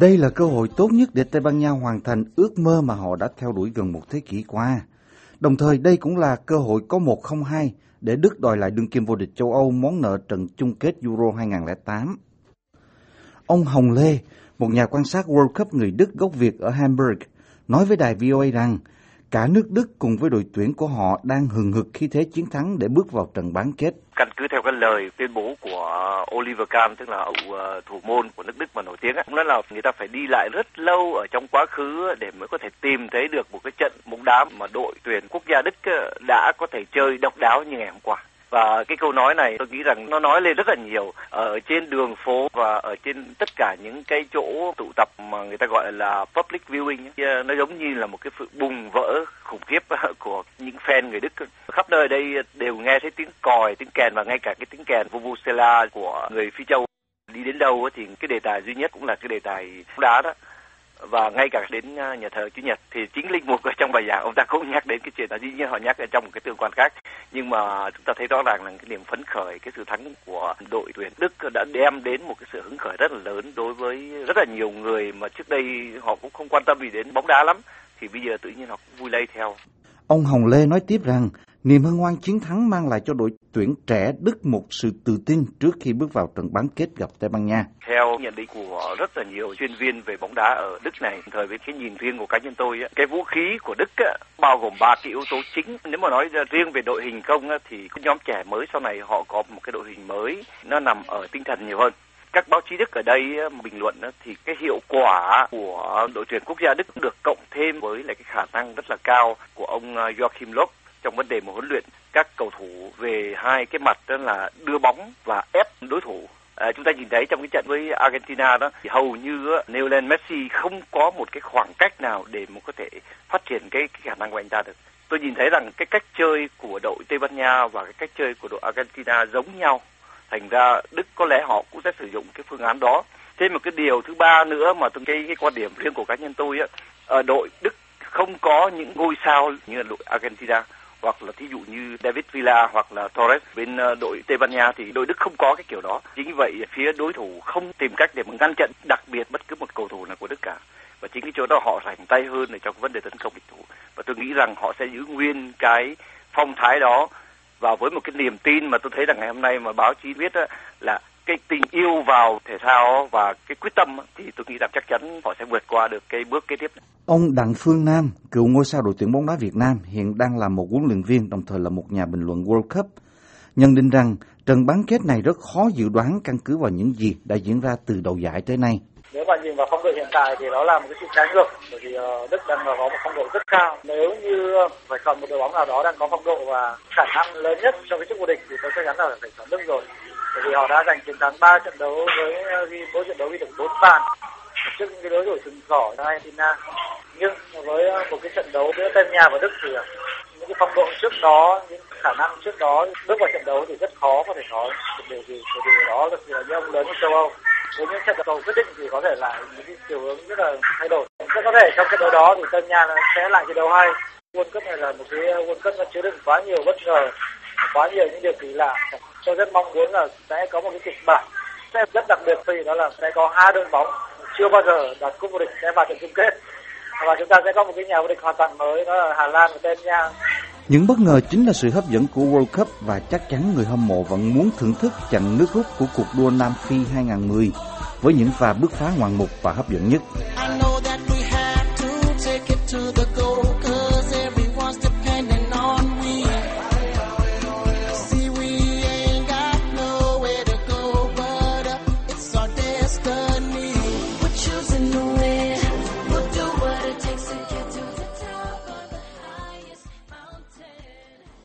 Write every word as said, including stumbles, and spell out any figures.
Đây là cơ hội tốt nhất để Tây Ban Nha hoàn thành ước mơ mà họ đã theo đuổi gần một thế kỷ qua. Đồng thời đây cũng là cơ hội có một không hai để Đức đòi lại đương kim vô địch châu Âu món nợ trận chung kết Euro hai không không tám. Ông Hồng Lê, một nhà quan sát World Cup người Đức gốc Việt ở Hamburg, nói với đài vê o a rằng cả nước Đức cùng với đội tuyển của họ đang hừng hực khí thế chiến thắng để bước vào trận bán kết. Căn cứ theo cái lời tuyên bố của Oliver Kahn, tức là ông thủ môn của nước Đức mà nổi tiếng, cũng nói là người ta phải đi lại rất lâu ở trong quá khứ để mới có thể tìm thấy được một cái trận bóng đá mà đội tuyển quốc gia Đức đã có thể chơi độc đáo như ngày hôm qua. Và cái câu nói này tôi nghĩ rằng nó nói lên rất là nhiều ở trên đường phố và ở trên tất cả những cái chỗ tụ tập mà người ta gọi là public viewing. Nó giống như là một cái sự bùng vỡ khủng khiếp của những fan người Đức. Khắp nơi đây đều nghe thấy tiếng còi, tiếng kèn và ngay cả cái tiếng kèn vuvuzela của người Phi Châu. Đi đến đâu thì cái đề tài duy nhất cũng là cái đề tài bóng đá đó. Và ngay cả đến nhà thờ Chúa Nhật thì chính linh mục ở trong bài giảng ông ta cũng nhắc đến cái chuyện đó, dĩ nhiên họ nhắc ở trong một cái tương quan khác, nhưng mà chúng ta thấy rõ ràng là cái niềm phấn khởi, cái sự thắng của đội tuyển Đức đã đem đến một cái sự hứng khởi rất là lớn đối với rất là nhiều người mà trước đây họ cũng không quan tâm gì đến bóng đá lắm, thì bây giờ tự nhiên họ cũng vui lây theo. Ông Hồng Lê nói tiếp rằng niềm hân hoan chiến thắng mang lại cho đội tuyển trẻ Đức một sự tự tin trước khi bước vào trận bán kết gặp Tây Ban Nha. Theo nhận định của rất là nhiều chuyên viên về bóng đá ở Đức này, thời với cái nhìn riêng của cá nhân tôi, cái vũ khí của Đức bao gồm ba cái yếu tố chính. Nếu mà nói riêng về đội hình không thì cái nhóm trẻ mới sau này họ có một cái đội hình mới, nó nằm ở tinh thần nhiều hơn. Các báo chí Đức ở đây bình luận thì cái hiệu quả của đội tuyển quốc gia Đức được cộng thêm với lại cái khả năng rất là cao của ông Joachim Löw trong vấn đề mà huấn luyện các cầu thủ về hai cái mặt, đó là đưa bóng và ép đối thủ. À, chúng ta nhìn thấy trong cái trận với Argentina đó thì hầu như Lionel Messi không có một cái khoảng cách nào để mà có thể phát triển cái, cái khả năng của anh ta được. Tôi nhìn thấy rằng cái cách chơi của đội Tây Ban Nha và cái cách chơi của đội Argentina giống nhau. Thành ra Đức có lẽ họ cũng sẽ sử dụng cái phương án đó. Thêm một cái điều thứ ba nữa mà tôi cái, cái quan điểm riêng của cá nhân tôi á, ở đội Đức không có những ngôi sao như là đội Argentina, hoặc là thí dụ như David Villa hoặc là Torres bên đội Tây Ban Nha, thì đội Đức không có cái kiểu đó. Chính vậy phía đối thủ không tìm cách để mà ngăn chặn đặc biệt bất cứ một cầu thủ nào của Đức cả. Và chính cái chỗ đó họ rảnh tay hơn để trong vấn đề tấn công địch thủ. Và tôi nghĩ rằng họ sẽ giữ nguyên cái phong thái đó. Và với một cái niềm tin mà tôi thấy rằng ngày hôm nay mà báo chí viết là cái tình yêu vào thể thao và cái quyết tâm, thì tôi nghĩ rằng chắc chắn họ sẽ vượt qua được cái bước kế tiếp. Ông Đặng Phương Nam, cựu ngôi sao đội tuyển bóng đá Việt Nam, hiện đang là một huấn luyện viên, đồng thời là một nhà bình luận World Cup, nhận định rằng trận bán kết này rất khó dự đoán căn cứ vào những gì đã diễn ra từ đầu giải tới nay. Nếu mà nhìn vào phong độ hiện tại thì đó là một cái sự trái ngược, bởi vì Đức đang có một phong độ rất cao. Nếu như phải chọn một đội bóng nào đó đang có phong độ và khả năng lớn nhất cho cái chức vô địch thì tôi chắc chắn là phải chọn Đức rồi. Bởi vì họ đã giành chiến thắng ba trận đấu với mỗi trận đấu ghi được bốn bàn trước những cái đối thủ sừng sỏ Argentina. Nhưng với một cái trận đấu giữa Tây Ban Nha và Đức thì những cái phong độ trước đó, những khả năng trước đó bước vào trận đấu thì rất khó có thể nói một điều gì. Bởi vì đó là những ông lớn của châu Âu. Với những trận đấu quyết định thì có thể là những cái chiều hướng rất là thay đổi. Rất có thể trong trận đấu đó thì Tây Ban Nha sẽ lại trận đấu hay. World Cup này là một cái World Cup nó chứa đựng quá nhiều bất ngờ, quá nhiều những điều kỳ lạ. Tôi rất mong muốn là sẽ có một cái kịch bản sẽ rất đặc biệt, vì đó là sẽ có hai đội bóng chưa bao giờ đạt cúp vô địch sẽ vào trận chung kết, và chúng ta sẽ có một cái nhà vô địch hoàn toàn mới, đó là Hà Lan và Tây Ban Nha. Những bất ngờ chính là sự hấp dẫn của World Cup, và chắc chắn người hâm mộ vẫn muốn thưởng thức trận nước rút của cuộc đua Nam Phi hai không một không với những pha bứt phá ngoạn mục và hấp dẫn nhất.